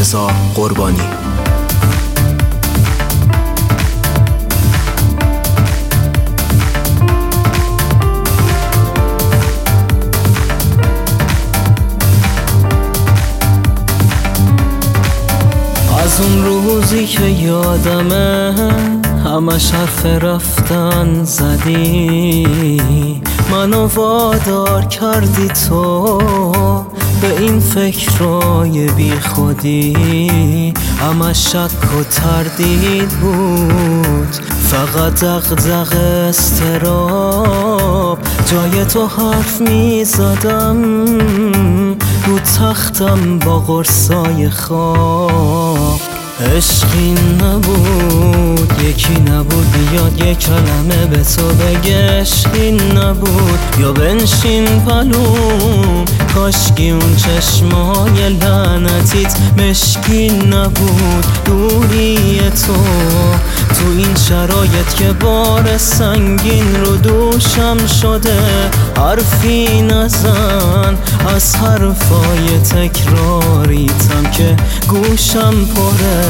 رضا قربانی. از اون روزی که یادمه همش حرف رفتن زدی، منو وادار کردی تو به این فکرای بی خودی. همش شک و تردید بود، فقط دغدغ استراب. جای تو حرف می زدم رو تختم با قرصای خواب. عشقی نبود، یکی نبود بیاد یک کلمه به تو بگه عشقی نبود. یا بنشین پلوم، کاشکی اون چشمای لعنتیت مشکی نبود. دوری تو این شرایط که بار سنگین رو دوشم شده. حرفی نزن از حرفای تکراریتم که گوشم پره.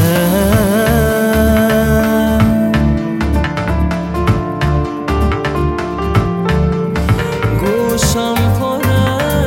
گوشم پره.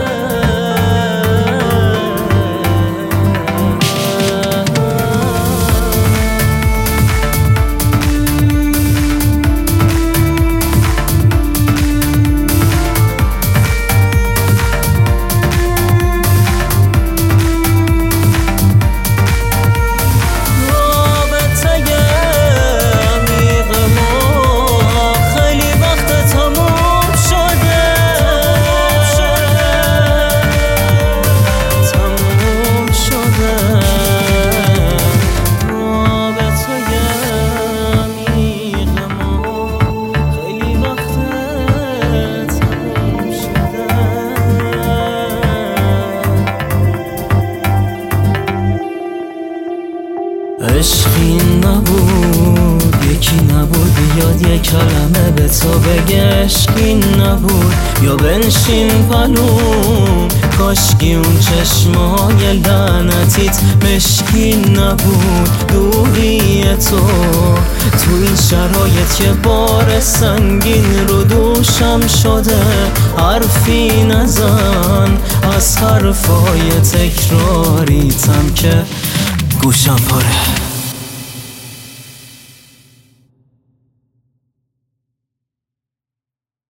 عشقی نبود، یکی نبود بیاد یک کلمه به تو بگه عشقی نبود. یا بنشین پلوم، کاشکی اون چشمای لعنتیت مشکی نبود. دوری تو این شرایط که بار سنگین رو دوشم شده. حرفی نزن از حرفای تکراریتم که گوشم پره.